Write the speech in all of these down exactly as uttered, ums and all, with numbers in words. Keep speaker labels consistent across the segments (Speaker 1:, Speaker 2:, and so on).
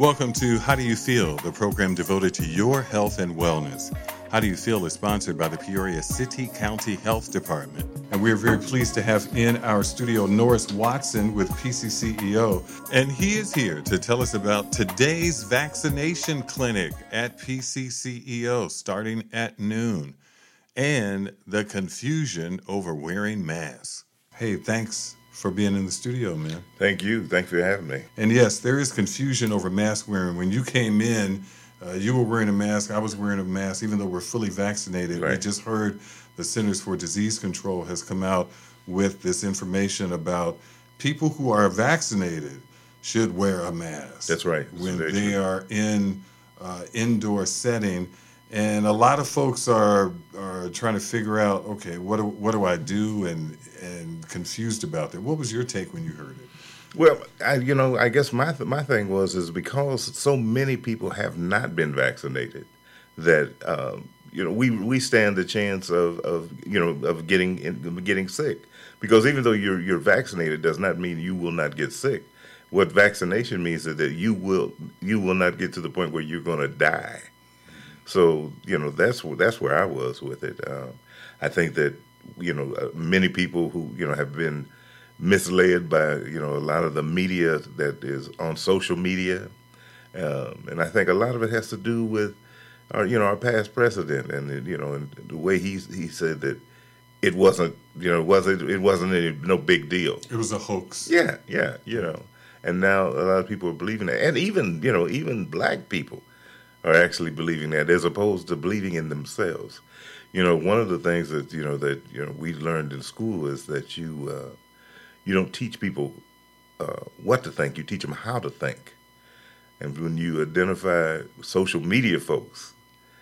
Speaker 1: Welcome to How Do You Feel, the program devoted to your health and wellness. How Do You Feel is sponsored by the Peoria City County Health Department. And we're very pleased to have in our studio Norris Watson with P C C E O. And he is here to tell us about today's vaccination clinic at P C C E O starting at noon and the confusion over wearing masks. Hey, thanks for being in the studio, man.
Speaker 2: Thank you. Thanks for having me.
Speaker 1: And yes, there is confusion over mask wearing. When you came in, uh, you were wearing a mask. I was wearing a mask, even though we're fully vaccinated.
Speaker 2: Right.
Speaker 1: We just heard the Centers for Disease Control has come out with this information about people who are vaccinated should wear a mask.
Speaker 2: That's right. That's
Speaker 1: when
Speaker 2: very
Speaker 1: they
Speaker 2: true.
Speaker 1: are in uh, indoor setting. And a lot of folks are are trying to figure out, okay, what do, what do I do, and and confused about that. What was your take when you heard it?
Speaker 2: Well, I, you know, I guess my th- my thing was is because so many people have not been vaccinated that um, you know we we stand the chance of, of you know of getting of getting sick, because even though you're you're vaccinated does not mean you will not get sick. What vaccination means is that you will you will not get to the point where you're going to die. So, you know, that's that's where I was with it. Um, I think that, you know, uh, many people who, you know, have been misled by, you know, a lot of the media that is on social media. Um, and I think a lot of it has to do with, our, you know, our past president and, you know, and the way he he said that it wasn't, you know, it wasn't, it wasn't any, no big deal.
Speaker 1: It was a hoax.
Speaker 2: Yeah, yeah, you know. And now a lot of people are believing that. And even, you know, even black people are actually believing that, as opposed to believing in themselves. You know, one of the things that you know that you know we learned in school is that you uh, you don't teach people uh, what to think; you teach them how to think. And when you identify social media folks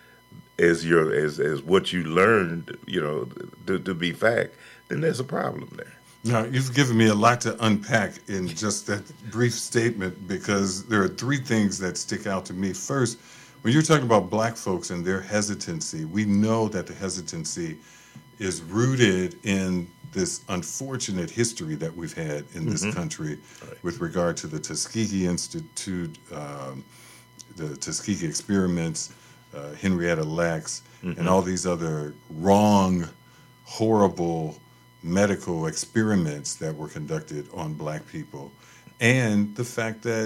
Speaker 2: as your as as what you learned, you know, to, to be fact, then there's a problem there.
Speaker 1: Now, you've given me a lot to unpack in just that brief statement, because there are three things that stick out to me. First, when you're talking about black folks and their hesitancy, we know that the hesitancy is rooted in this unfortunate history that we've had in this
Speaker 2: Mm-hmm.
Speaker 1: country
Speaker 2: Right.
Speaker 1: with regard to the Tuskegee Institute, um, the Tuskegee experiments, uh, Henrietta Lacks,
Speaker 2: Mm-hmm.
Speaker 1: and all these other wrong, horrible medical experiments that were conducted on black people. And the fact that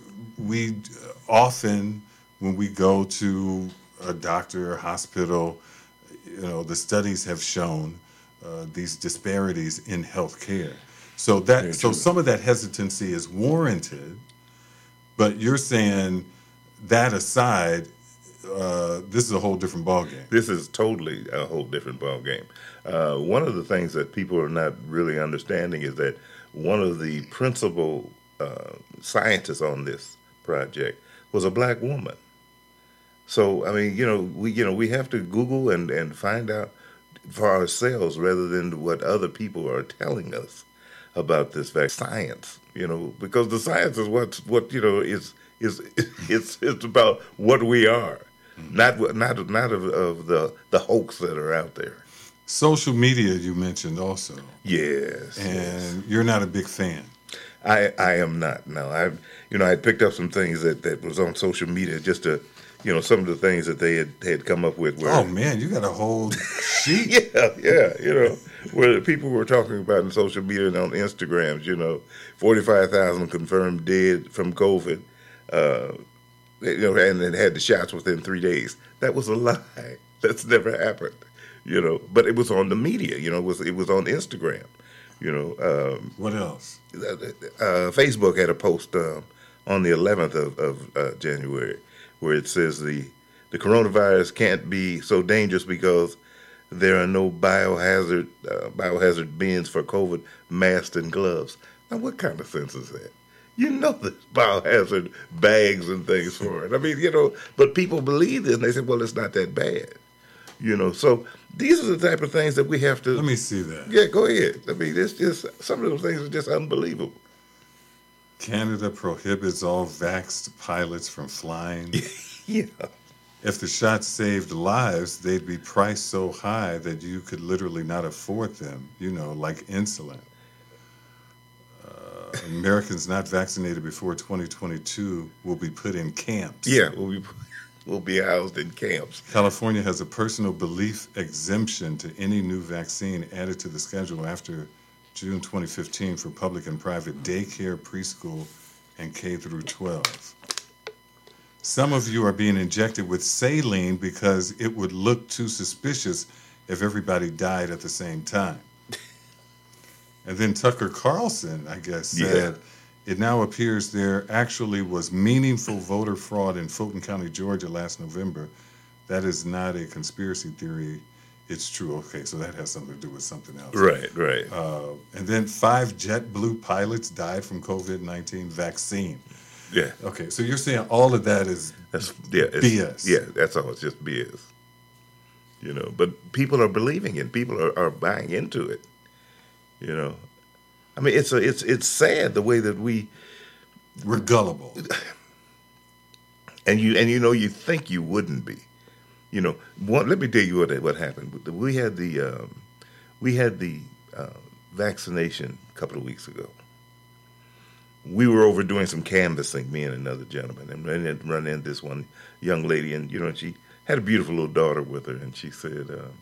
Speaker 1: we often, when we go to a doctor or hospital, you know, the studies have shown uh, these disparities in healthcare. So that,
Speaker 2: Very
Speaker 1: so
Speaker 2: true.
Speaker 1: some of that hesitancy is warranted, but you're saying that aside, uh, this is a whole different ballgame.
Speaker 2: This is totally a whole different ballgame. Uh, one of the things that people are not really understanding is that one of the principal uh, scientists on this project was a black woman. So, I mean, you know, we you know we have to Google and, and find out for ourselves rather than what other people are telling us about this vac- science. You know, because the science is what what you know is is it's it's about what we are, not what- not not of, of the the hoax that are out there.
Speaker 1: Social media, you mentioned also,
Speaker 2: Yes, yes.
Speaker 1: and you're not a big fan.
Speaker 2: I I am not. No, I you know I picked up some things that, that was on social media just to, you know, some of the things that they had, had come up with. Where,
Speaker 1: Oh man, you got a whole sheet.
Speaker 2: yeah, yeah, you know, where people were talking about in social media and on Instagrams, you know, forty-five thousand confirmed dead from COVID, uh, you know, and it had the shots within three days. That was a lie. That's never happened, you know. But it was on the media, you know. It was it was on Instagram, you know. Um,
Speaker 1: What else?
Speaker 2: uh, Facebook had a post um, on the eleventh of, of uh, January where it says the the coronavirus can't be so dangerous because there are no biohazard uh, biohazard bins for COVID masks and gloves. Now, what kind of sense is that? You know, there's biohazard bags and things for it. I mean, you know, but people believe this and they say, well, it's not that bad. You know, so these are the type of things that we have to.
Speaker 1: Let me see that.
Speaker 2: Yeah, go ahead. I mean, it's just some of those things are just unbelievable.
Speaker 1: Canada prohibits all vaxxed pilots from flying.
Speaker 2: Yeah.
Speaker 1: If the shots saved lives, they'd be priced so high that you could literally not afford them, you know, like insulin. Uh, Americans not vaccinated before twenty twenty-two will be put in camps.
Speaker 2: Yeah, we'll be, we'll be housed in camps.
Speaker 1: California has a personal belief exemption to any new vaccine added to the schedule after June twenty fifteen for public and private daycare, preschool, and K through twelve. Some of you are being injected with saline because it would look too suspicious if everybody died at the same time. And then Tucker Carlson, I guess, said, yeah. It now appears there actually was meaningful voter fraud in Fulton County, Georgia last November. That is not a conspiracy theory. It's true. Okay, so that has something to do with something else.
Speaker 2: Right, right.
Speaker 1: Uh, and then five JetBlue pilots died from COVID nineteen vaccine.
Speaker 2: Yeah.
Speaker 1: Okay, so you're saying all of that is
Speaker 2: that's, yeah, it's,
Speaker 1: B S.
Speaker 2: Yeah, that's all. It's just B S. You know, but people are believing it. People are, are buying into it. You know, I mean, it's a, it's it's sad the way that we
Speaker 1: we're gullible.
Speaker 2: And you and you know you think you wouldn't be. You know, one, let me tell you what what happened. We had the um, we had the uh, vaccination a couple of weeks ago. We were over doing some canvassing, me and another gentleman, and ran in, run into this one young lady, and you know, she had a beautiful little daughter with her, and she said, uh,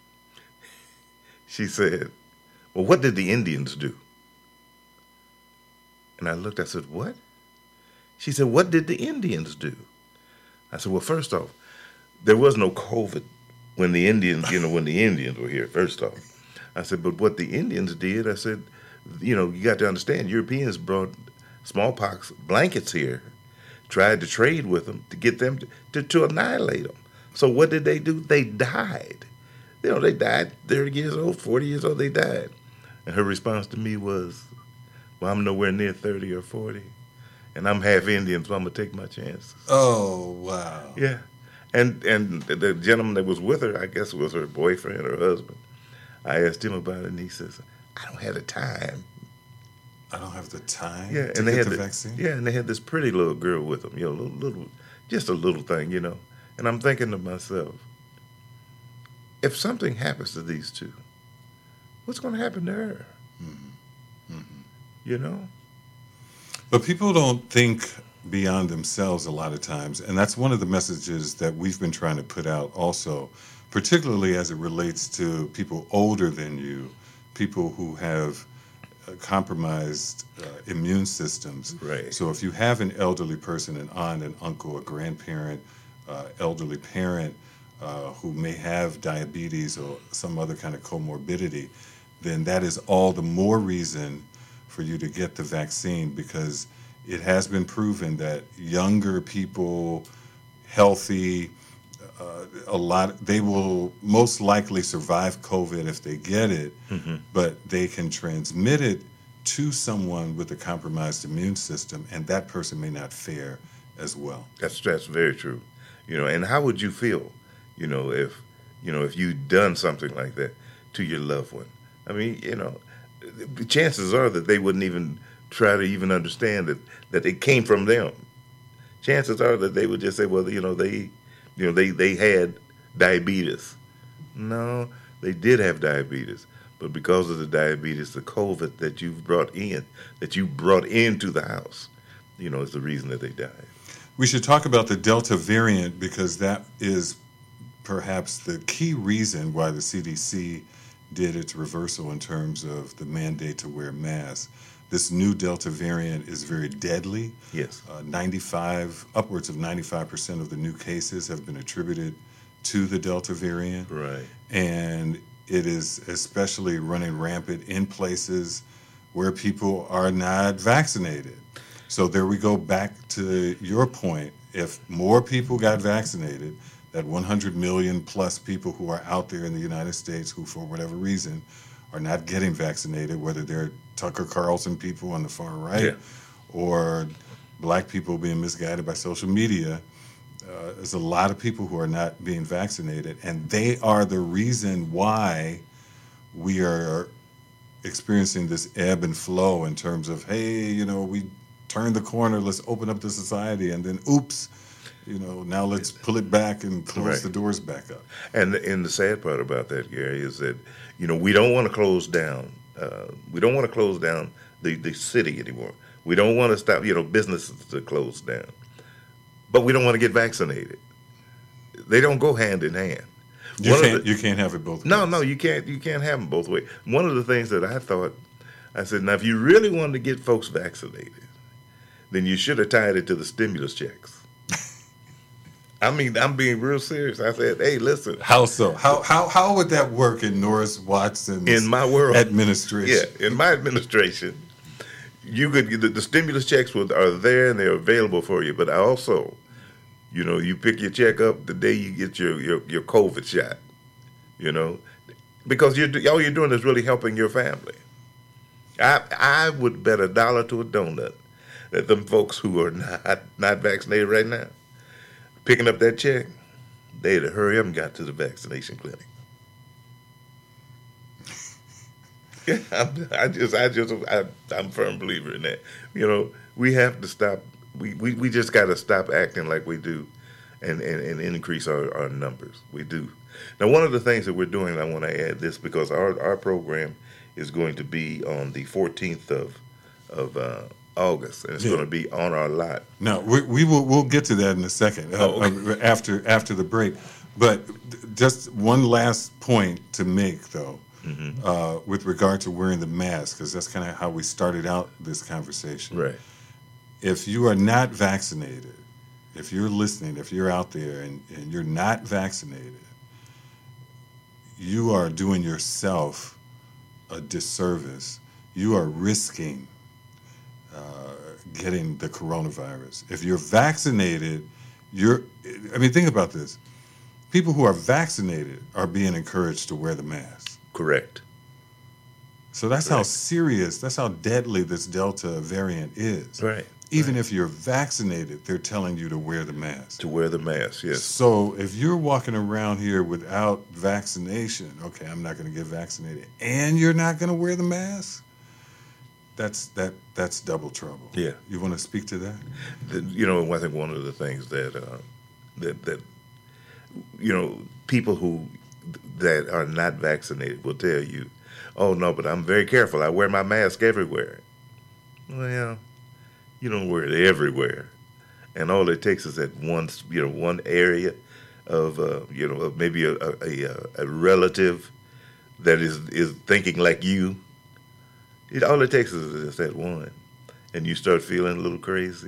Speaker 2: she said, "Well, what did the Indians do?" And I looked, I said, "What?" She said, "What did the Indians do?" I said, "Well, first off, there was no COVID when the Indians, you know, when the Indians were here, first off." I said, "But what the Indians did," I said, "you know, you got to understand, Europeans brought smallpox blankets here, tried to trade with them to get them to, to, to annihilate them. So what did they do? They died. You know, they died thirty years old, forty years old, they died." And her response to me was, "Well, I'm nowhere near thirty or forty, and I'm half Indian, so I'm going to take my chances."
Speaker 1: Oh, wow.
Speaker 2: Yeah. And and the gentleman that was with her, I guess it was her boyfriend or husband, I asked him about it, and he says, "I don't have the time."
Speaker 1: I don't have the time
Speaker 2: yeah,
Speaker 1: to
Speaker 2: and they
Speaker 1: get
Speaker 2: had
Speaker 1: the,
Speaker 2: the
Speaker 1: vaccine?
Speaker 2: Yeah, and they had this pretty little girl with them, you know, little, little, just a little thing, you know. And I'm thinking to myself, if something happens to these two, what's going to happen to her? Mm-hmm. Mm-hmm. You know?
Speaker 1: But people don't think beyond themselves a lot of times, and that's one of the messages that we've been trying to put out also, particularly as it relates to people older than you, people who have uh, compromised uh, immune systems.
Speaker 2: Right.
Speaker 1: So if you have an elderly person, an aunt, an uncle, a grandparent, uh, elderly parent uh, who may have diabetes or some other kind of comorbidity, then that is all the more reason for you to get the vaccine, because it has been proven that younger people, healthy, uh, a lot, they will most likely survive COVID if they get it, mm-hmm. but they can transmit it to someone with a compromised immune system, and that person may not fare as well.
Speaker 2: That's that's very true. You know, and how would you feel, you know, if you know if you'd done something like that to your loved one? I mean, you know, the chances are that they wouldn't even try to even understand that, that it came from them. Chances are that they would just say, well, you know, they, you know, they, they had diabetes. No, they did have diabetes, but because of the diabetes, the COVID that you've brought in, that you brought into the house, you know, is the reason that they died.
Speaker 1: We should talk about the Delta variant, because that is perhaps the key reason why the C D C did its reversal in terms of the mandate to wear masks. This new Delta variant is very deadly.
Speaker 2: Yes.
Speaker 1: Uh, ninety-five, upwards of ninety-five percent of the new cases have been attributed to the Delta variant.
Speaker 2: Right.
Speaker 1: And it is especially running rampant in places where people are not vaccinated. So there we go back to your point. If more people got vaccinated, that one hundred million plus people who are out there in the United States who, for whatever reason, are not getting vaccinated, whether they're Tucker Carlson people on the far right yeah. or black people being misguided by social media, uh, there's a lot of people who are not being vaccinated, and they are the reason why we are experiencing this ebb and flow in terms of, hey, you know, we turned the corner, let's open up the society, and then oops, you know, now let's pull it back and close right. the doors back up.
Speaker 2: And the, and the sad part about that, Gary, is that, you know, we don't want to close down. Uh, we don't want to close down the, the city anymore. We don't want to stop, you know, businesses to close down. But we don't want to get vaccinated. They don't go hand in hand.
Speaker 1: You
Speaker 2: One
Speaker 1: can't
Speaker 2: the,
Speaker 1: you can't have it both ways.
Speaker 2: No, no, you can't you can't have them both ways. One of the things that I thought, I said, now if you really wanted to get folks vaccinated, then you should have tied it to the stimulus checks. I mean, I'm being real serious. I said, hey, listen.
Speaker 1: How so? How how how would that work in Norris Watson's
Speaker 2: in my world
Speaker 1: administration?
Speaker 2: Yeah, in my administration, you could the, the stimulus checks were, are there and they're available for you. But also, you know, you pick your check up the day you get your your, your COVID shot. You know, because you're all you're doing is really helping your family. I I would bet a dollar to a donut that them folks who are not not vaccinated right now, picking up that check, they'd have hurry up and got to the vaccination clinic. Yeah, I'm, I just, I just, I, I'm a firm believer in that. You know, we have to stop. We, we, we just got to stop acting like we do, and, and, and increase our, our numbers. We do. Now, one of the things that we're doing, I want to add this because our our program is going to be on the fourteenth of of uh, August, and it's yeah. going to be on our lot.
Speaker 1: No, we, we will we'll get to that in a second uh,
Speaker 2: oh, okay.
Speaker 1: after after the break. But just one last point to make, though, mm-hmm. uh, with regard to wearing the mask, because that's kind of how we started out this conversation.
Speaker 2: Right.
Speaker 1: If you are not vaccinated, if you're listening, if you're out there and, and you're not vaccinated, you are doing yourself a disservice. You are risking uh, getting the coronavirus. If you're vaccinated, you're, I mean, think about this. People who are vaccinated are being encouraged to wear the mask.
Speaker 2: Correct.
Speaker 1: So that's
Speaker 2: Correct.
Speaker 1: how serious, that's how deadly this Delta variant is.
Speaker 2: Right.
Speaker 1: Even
Speaker 2: right.
Speaker 1: if you're vaccinated, they're telling you to wear the mask.
Speaker 2: To wear the mask, yes.
Speaker 1: So if you're walking around here without vaccination, okay, I'm not going to get vaccinated, and you're not going to wear the mask, that's that that's double trouble.
Speaker 2: Yeah.
Speaker 1: You want to speak to that?
Speaker 2: The, you know, I think one of the things that uh, that that you know, people who that are not vaccinated will tell you, "Oh no, but I'm very careful. I wear my mask everywhere." Well, you don't wear it everywhere, and all it takes is that one, you know, one area of, uh, you know, of maybe a, a, a relative that is is thinking like you. It, all it takes is just that one, and you start feeling a little crazy,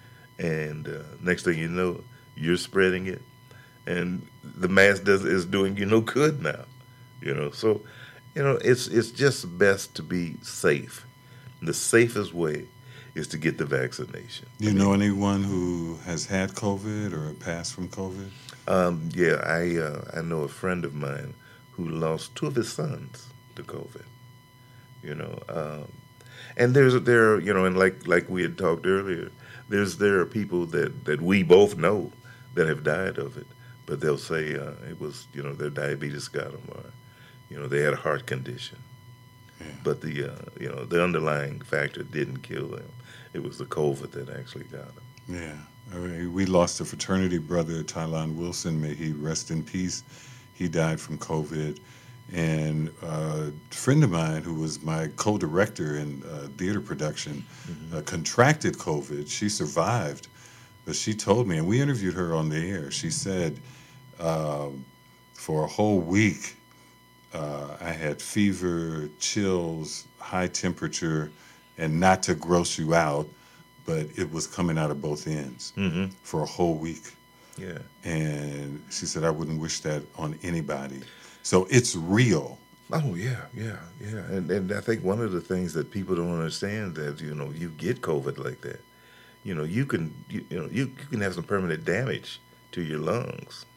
Speaker 2: and uh, next thing you know, you're spreading it, and the mask does is doing you no good now, you know. So, you know, it's it's just best to be safe. The safest way is to get the vaccination.
Speaker 1: Do you know anyone who has had COVID or passed from COVID?
Speaker 2: Um, yeah, I uh, I know a friend of mine who lost two of his sons to COVID. You know, um, and there's there you know, and like like we had talked earlier, there's there are people that, that we both know that have died of it, but they'll say uh, it was you know their diabetes got them, or you know they had a heart condition, yeah. but the uh, you know the underlying factor didn't kill them. It was the COVID that actually got them.
Speaker 1: Yeah, I mean, we lost a fraternity brother, Tylon Wilson. May he rest in peace. He died from COVID. And uh, a friend of mine who was my co-director in uh, theater production mm-hmm. uh, contracted COVID. She survived, but she told me, and we interviewed her on the air, she said uh, for a whole week uh, I had fever, chills, high temperature, and not to gross you out, but it was coming out of both ends mm-hmm. for a whole week.
Speaker 2: Yeah.
Speaker 1: And she said, I wouldn't wish that on anybody. So it's real.
Speaker 2: Oh yeah, yeah, yeah, and and I think one of the things that people don't understand that you know you get COVID like that, you know you can you, you know you, you can have some permanent damage to your lungs.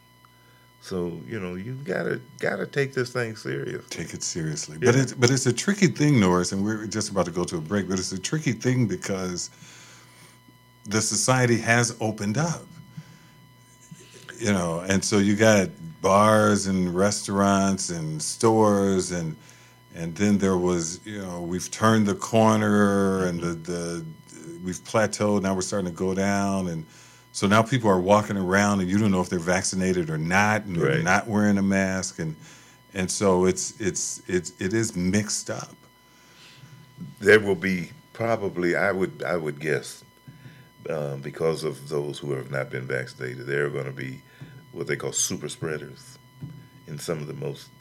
Speaker 2: So you know you gotta gotta take this thing serious.
Speaker 1: Take it seriously,
Speaker 2: yeah.
Speaker 1: but it's but it's a tricky thing, Norris, and we're just about to go to a break. But it's a tricky thing because the society has opened up. You know, and so you got bars and restaurants and stores, and and then there was, you know, we've turned the corner and the, the we've plateaued. Now we're starting to go down, and so now people are walking around, and you don't know if they're vaccinated or not, and they're
Speaker 2: right.
Speaker 1: not wearing a mask, and and so it's it's it's it is mixed up.
Speaker 2: There will be probably I would I would guess um, because of those who have not been vaccinated, there are going to be what they call super spreaders in some of the most,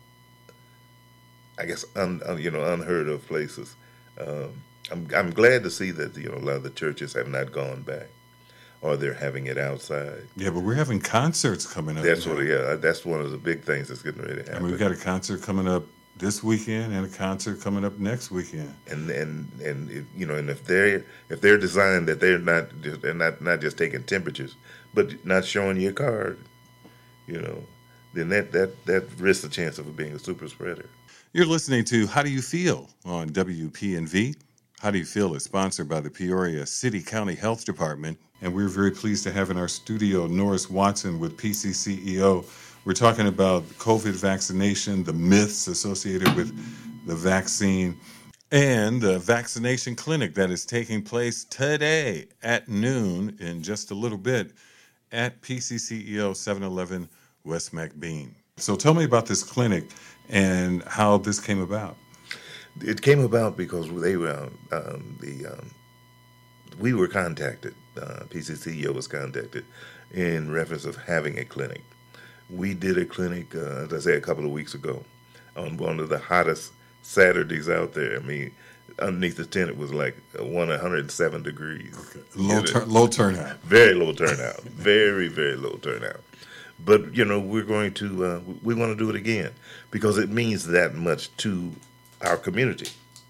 Speaker 2: I guess, un, un, you know, unheard of places. Um, I'm I'm glad to see that, you know, a lot of the churches have not gone back, or they're having it outside.
Speaker 1: Yeah, but we're having concerts coming up.
Speaker 2: That's
Speaker 1: now.
Speaker 2: what, yeah, that's one of the big things that's getting ready to happen.
Speaker 1: I mean, we've got a concert coming up this weekend and a concert coming up next weekend.
Speaker 2: And and and if, you know, and if they're if they're designed that they're not just, they're not not just taking temperatures, but not showing your card, you know, then that that that risks the chance of it being a super spreader.
Speaker 1: You're listening to How Do You Feel on W P N V. How Do You Feel is sponsored by the Peoria City County Health Department, and we're very pleased to have in our studio Norris Watson with P C C E O. We're talking about COVID vaccination, the myths associated with the vaccine, and the vaccination clinic that is taking place today at noon in just a little bit at P C C E O seven eleven West McBean. So tell me about this clinic and how this came about.
Speaker 2: It came about because they were um, the um, we were contacted. Uh, P C C E O was contacted in reference of having a clinic. We did a clinic, uh, as I say, a couple of weeks ago on one of the hottest Saturdays out there. I mean, underneath the tent it was like one hundred seven degrees.
Speaker 1: Okay. Low, tur- low turnout.
Speaker 2: Very low turnout. very, very low turnout. But, you know, we're going to, uh, we want to do it again because it means that much to our community.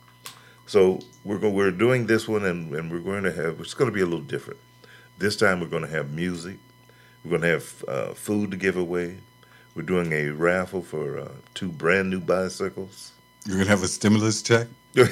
Speaker 2: So we're go- we're doing this one, and, and we're going to have, it's going to be a little different. This time we're going to have music. We're going to have uh, food to give away. We're doing a raffle for uh, two brand new bicycles.
Speaker 1: You're going to have a stimulus check?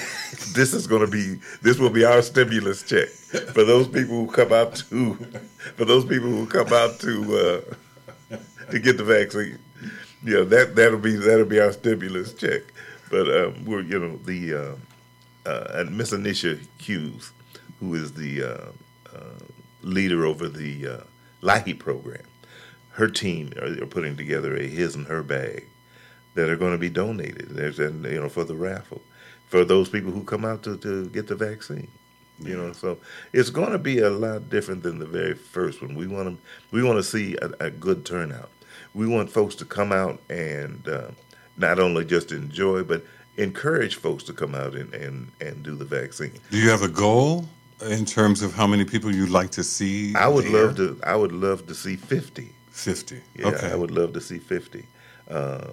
Speaker 2: This is going to be, this will be our stimulus check for those people who come out to, for those people who come out to, uh, to get the vaccine. Yeah, that, that'll be, that'll be our stimulus check. But um, we're, you know, the, uh, uh, and Miss Anisha Hughes, who is the uh, uh, leader over the uh, Lahi program, her team are, are putting together a his and her bag that are going to be donated. There's, and you know, for the raffle, for those people who come out to, to get the vaccine. You know, so it's going to be a lot different than the very first one. We want to we want to see a, a good turnout. We want folks to come out and uh, not only just enjoy, but encourage folks to come out and, and, and do the vaccine.
Speaker 1: Do you have a goal in terms of how many people you'd like to see?
Speaker 2: I would
Speaker 1: there?
Speaker 2: love to. I would love to see fifty.
Speaker 1: Fifty.
Speaker 2: Yeah,
Speaker 1: Okay.
Speaker 2: I would love to see fifty, um,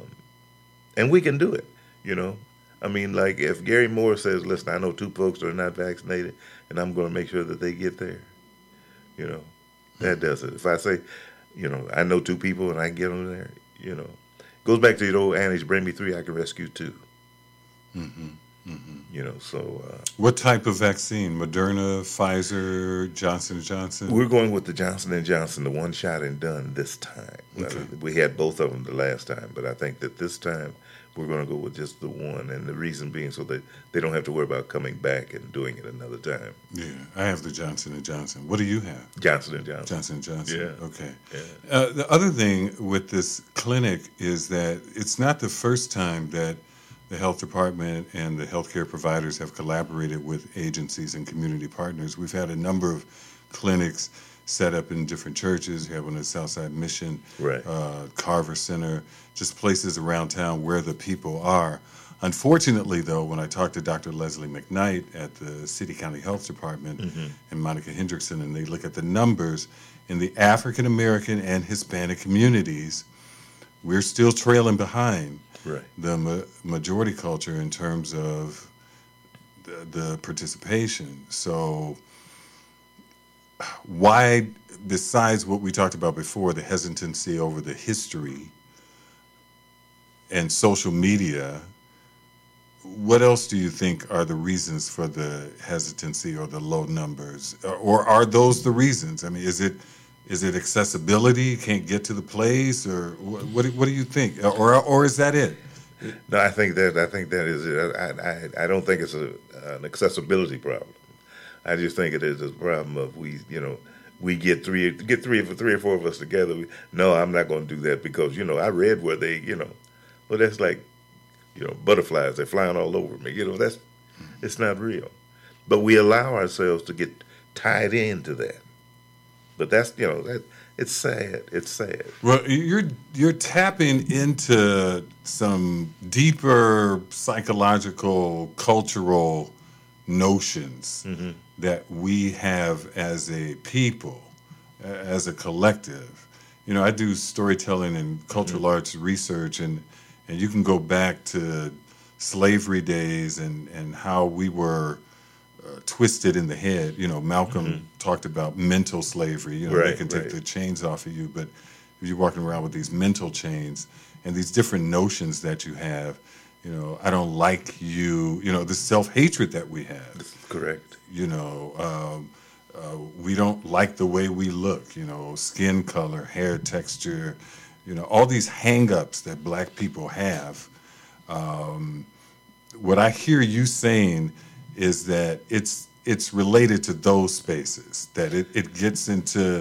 Speaker 2: and we can do it. You know, I mean, like if Gary Moore says, "Listen, I know two folks that are not vaccinated, and I'm going to make sure that they get there." You know, that does it. If I say, you know, I know two people and I can get them there, you know, goes back to the old adage: "Bring me three, I can rescue two."
Speaker 1: Mm-hmm. Mm-hmm.
Speaker 2: You know, so uh,
Speaker 1: what type of vaccine? Moderna, Pfizer, Johnson and Johnson?
Speaker 2: We're going with the Johnson and Johnson, the one shot and done this time.
Speaker 1: Okay.
Speaker 2: We had both of them the last time, but I think that this time we're going to go with just the one, and the reason being so that they don't have to worry about coming back and doing it another time.
Speaker 1: Yeah, I have the Johnson and Johnson. What do you have?
Speaker 2: Johnson and Johnson.
Speaker 1: Johnson and Johnson.
Speaker 2: Yeah.
Speaker 1: Okay.
Speaker 2: Yeah.
Speaker 1: Uh, the other thing with this clinic is that it's not the first time that the health department and the healthcare providers have collaborated with agencies and community partners. We've had a number of clinics set up in different churches. We have one at Southside Mission,
Speaker 2: Right.
Speaker 1: uh, Carver Center, just places around town where the people are. Unfortunately, though, when I talked to Doctor Leslie McKnight at the City County Health Department
Speaker 2: Mm-hmm.
Speaker 1: and Monica Hendrickson, and they look at the numbers in the African American and Hispanic communities, we're still trailing behind
Speaker 2: Right.
Speaker 1: the ma- majority culture in terms of the, the participation. So why, besides what we talked about before, the hesitancy over the history and social media, what else do you think are the reasons for the hesitancy or the low numbers? Or are those the reasons? I mean, is it is it accessibility? Can't get to the place, or what? What, do- what do you think? Or or is that it?
Speaker 2: No, I think that I think that is it. I I, I don't think it's a, an accessibility problem. I just think it is a problem of we, you know, we get three get three or three or four of us together. We, no, I'm not going to do that because you know I read where they, you know, well that's like, you know, butterflies. They're flying all over me. You know, that's it's not real. but we allow ourselves to get tied into that. But that's, you know, that it's sad. It's sad.
Speaker 1: Well, you're you're tapping into some deeper psychological, cultural notions mm-hmm. that we have as a people, as a collective. You know, I do storytelling and cultural mm-hmm. arts research, and and you can go back to slavery days and, and how we were uh, twisted in the head. You know, Malcolm mm-hmm. talked about mental slavery. You know,
Speaker 2: right,
Speaker 1: they can take
Speaker 2: right.
Speaker 1: the chains off of you, but if you're walking around with these mental chains and these different notions that you have, you know, I don't like you, you know, the self-hatred that we have.
Speaker 2: Correct.
Speaker 1: You know, um, uh, we don't like the way we look, you know, skin color, hair texture, you know, all these hang-ups that black people have. Um, what I hear you saying is that it's it's related to those spaces, that it, it gets into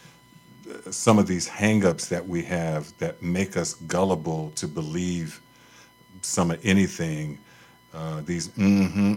Speaker 1: some of these hang-ups that we have that make us gullible to believe some of anything. Uh, these mm-hmm,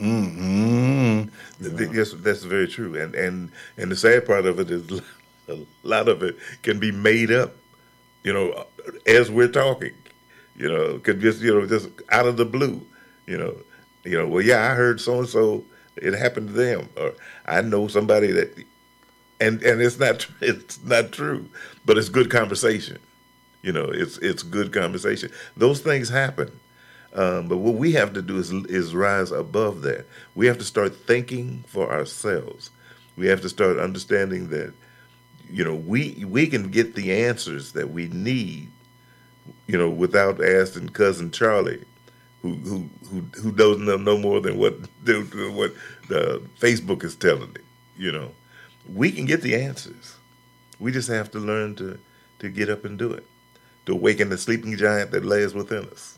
Speaker 1: mm-mm, mm.
Speaker 2: Yes, that's very true. And, and and the sad part of it is a lot of it can be made up, you know, as we're talking. You know, could just, you know, just out of the blue, you know. You know, well, yeah, I heard so-and-so, it happened to them. Or I know somebody that, and and it's not it's not true, but it's good conversation. You know, it's it's good conversation. Those things happen. Um, but what we have to do is is rise above that. We have to start thinking for ourselves. We have to start understanding that, you know, we we can get the answers that we need, you know, without asking Cousin Charlie, who who who, who doesn't know no more than what what the Facebook is telling it. You know, we can get the answers. We just have to learn to to get up and do it, to awaken the sleeping giant that lays within us.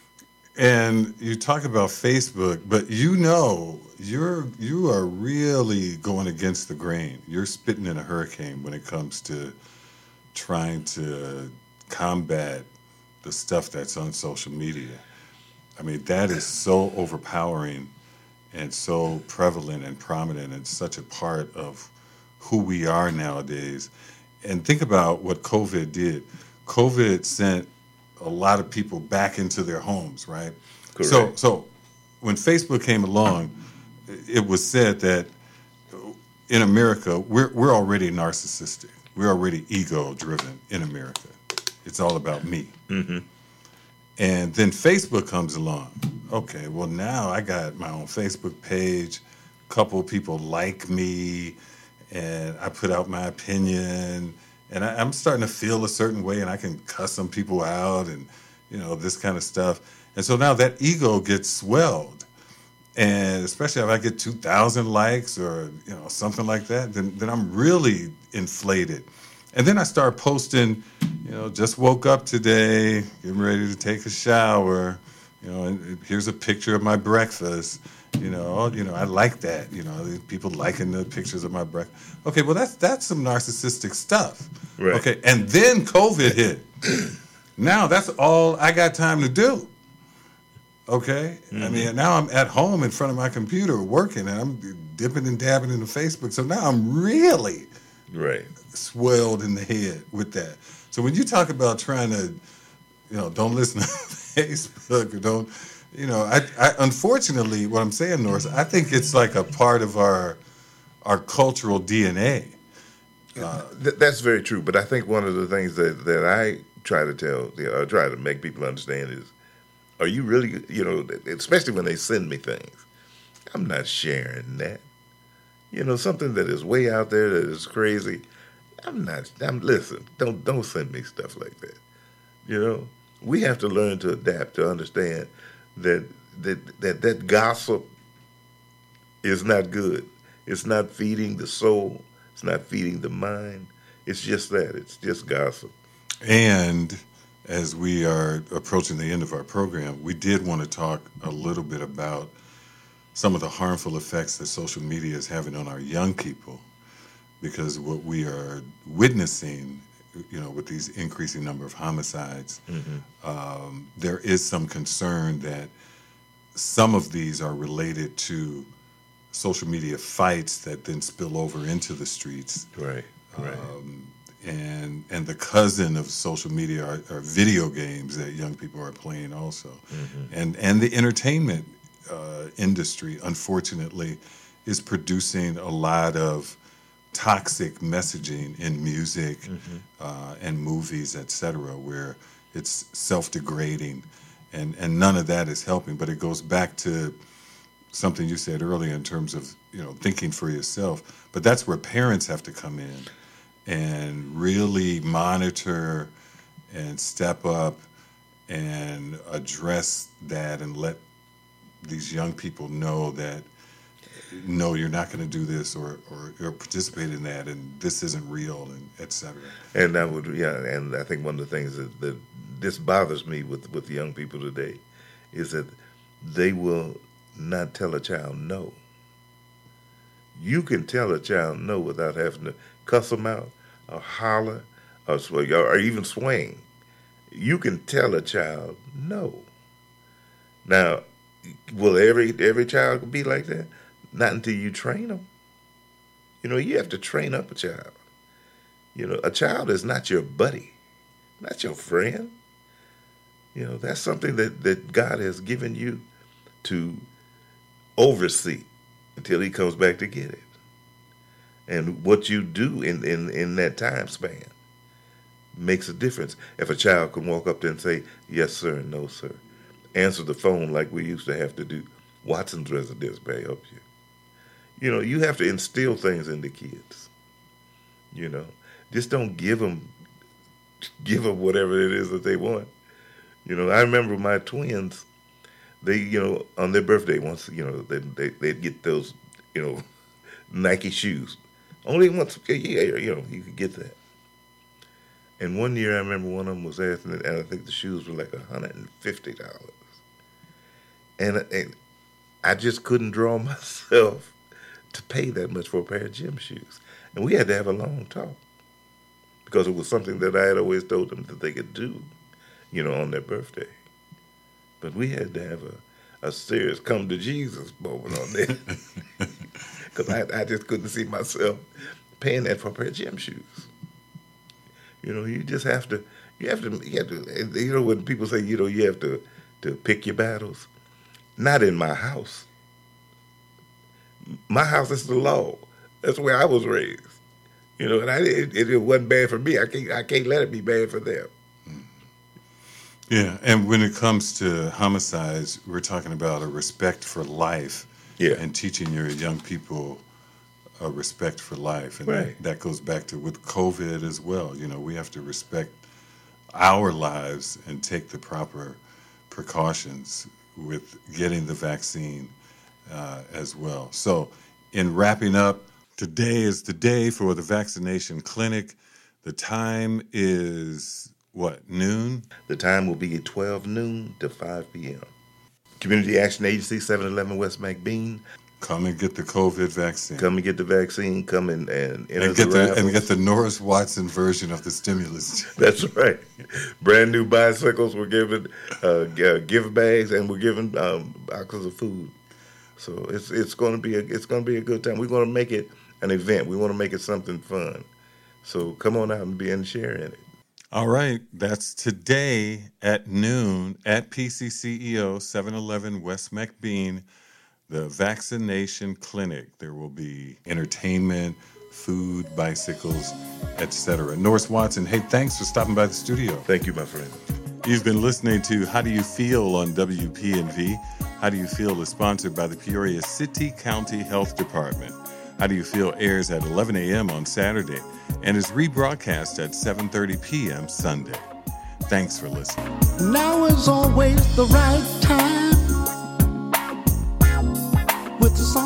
Speaker 1: And you talk about Facebook, but you know, you're you are really going against the grain. You're spitting in a hurricane when it comes to trying to combat the stuff that's on social media. I mean, that is so overpowering and so prevalent and prominent and such a part of who we are nowadays. And think about what COVID did. COVID sent a lot of people back into their homes, right?
Speaker 2: Correct.
Speaker 1: So, so when Facebook came along, it was said that in America, we're we're already narcissistic. We're already ego-driven in America. It's all about me.
Speaker 2: Mm-hmm.
Speaker 1: And then Facebook comes along. Okay, well, now I got my own Facebook page. A couple of people like me, and I put out my opinion. And I, I'm starting to feel a certain way, and I can cuss some people out and, you know, this kind of stuff. And so now that ego gets swelled. And especially if I get two thousand likes or, you know, something like that, then, then I'm really inflated. And then I start posting, you know, just woke up today, getting ready to take a shower. You know, and here's a picture of my breakfast. You know, you know, I like that. You know, people liking the pictures of my breakfast. Okay, well, that's that's some narcissistic stuff.
Speaker 2: Right.
Speaker 1: Okay, and then COVID hit. Now that's all I got time to do. Okay, mm-hmm. I mean, now I'm at home in front of my computer working, and I'm dipping and dabbing into Facebook. So now I'm really
Speaker 2: right
Speaker 1: swelled in the head with that. So when you talk about trying to, you know, don't listen to Facebook or don't. You know, I, I unfortunately, what I'm saying, Norris, I think it's like a part of our our cultural D N A. Uh,
Speaker 2: Th- that's very true. But I think one of the things that, that I try to tell, you know, I try to make people understand is, are you really, you know, especially when they send me things, I'm not sharing that. You know, something that is way out there that is crazy. I'm not. I'm listen. Don't don't send me stuff like that. You know, we have to learn to adapt, to understand that that that that gossip is not good. It's not feeding the soul. It's not feeding the mind. It's just that. It's just gossip.
Speaker 1: And as we are approaching the end of our program, we did want to talk a little bit about some of the harmful effects that social media is having on our young people, because what we are witnessing, you know, with these increasing number of homicides, mm-hmm. um, there is some concern that some of these are related to social media fights that then spill over into the streets.
Speaker 2: Right, right.
Speaker 1: Um, and and the cousin of social media are, are video games that young people are playing also. Mm-hmm. And and the entertainment uh, industry, unfortunately, is producing a lot of toxic messaging in music mm-hmm. uh, and movies, et cetera, where it's self-degrading, and, and none of that is helping. But it goes back to something you said earlier in terms of, you know, thinking for yourself. But that's where parents have to come in and really monitor and step up and address that and let these young people know that, no, you're not going to do this or, or, or participate in that, and this isn't real, and et cetera.
Speaker 2: And that would, yeah, and I think one of the things that, that this bothers me with, with young people today is that they will not tell a child no. You can tell a child no without having to cuss them out or holler or, or even swing. You can tell a child no. Now, will every every child be like that? Not until you train them. You know, you have to train up a child. You know, a child is not your buddy, not your friend. You know, that's something that, that God has given you to oversee until he comes back to get it. And what you do in, in, in that time span makes a difference. If a child can walk up there and say, yes, sir, and no, sir. Answer the phone like we used to have to do. Watson's residence may help you. You know, you have to instill things in the kids. You know, just don't give them, give them whatever it is that they want. You know, I remember my twins, they, you know, on their birthday once, you know, they, they, they'd get those, you know, Nike shoes. Only once a year, you know, you could get that. And one year I remember one of them was asking, and I think the shoes were like one hundred fifty dollars. And, and I just couldn't draw myself to pay that much for a pair of gym shoes. And we had to have a long talk because it was something that I had always told them that they could do, you know, on their birthday. But we had to have a, a serious come to Jesus moment on there because I, I just couldn't see myself paying that for a pair of gym shoes. You know, you just have to, you have to, you have to, you know, when people say, you know, you have to, to pick your battles, not in my house. My house is the law. That's where I was raised. You know, and I, it, it wasn't bad for me. I can't, I can't let it be bad for them.
Speaker 1: Yeah, and when it comes to homicides, we're talking about a respect for life,
Speaker 2: yeah,
Speaker 1: and teaching your young people a respect for life. And
Speaker 2: right.
Speaker 1: that, that goes back to with COVID as well. You know, we have to respect our lives and take the proper precautions with getting the vaccine uh, as well. So in wrapping up, today is the day for the vaccination clinic. The time is, what, noon?
Speaker 2: The time will be twelve noon to five p.m. Community Action Agency, seven eleven West McBean.
Speaker 1: Come and get the COVID vaccine.
Speaker 2: Come and get the vaccine. Come and and,
Speaker 1: and get the, and get the Norris Watson version of the stimulus.
Speaker 2: That's right. Brand new bicycles. We're giving uh, gift bags, and we're giving um, boxes of food. So it's it's going to be a it's going to be a good time. We're going to make it an event. We want to make it something fun. So come on out and be and share in it.
Speaker 1: All right, that's today at noon at P C C E O, seven eleven West McBean. The vaccination clinic. There will be entertainment, food, bicycles, et cetera. Norris Watson, hey, thanks for stopping by the studio.
Speaker 2: Thank you, my friend.
Speaker 1: You've been listening to How Do You Feel on W P N V. How Do You Feel is sponsored by the Peoria City County Health Department. How Do You Feel airs at eleven a.m. on Saturday and is rebroadcast at seven thirty p.m. Sunday. Thanks for listening.
Speaker 3: Now is always the right time with the song.